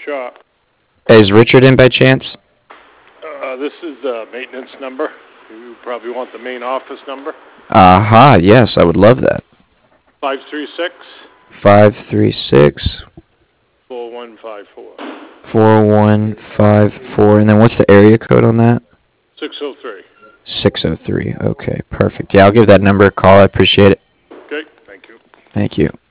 shop. Is Richard in by chance? This is the maintenance number. You probably want the main office number. Aha, yes, I would love that. 536 536 4154 4154. And then what's the area code on that? 603. 603. Okay, perfect. Yeah, I'll give that number a call. I appreciate it. Okay, thank you. Thank you.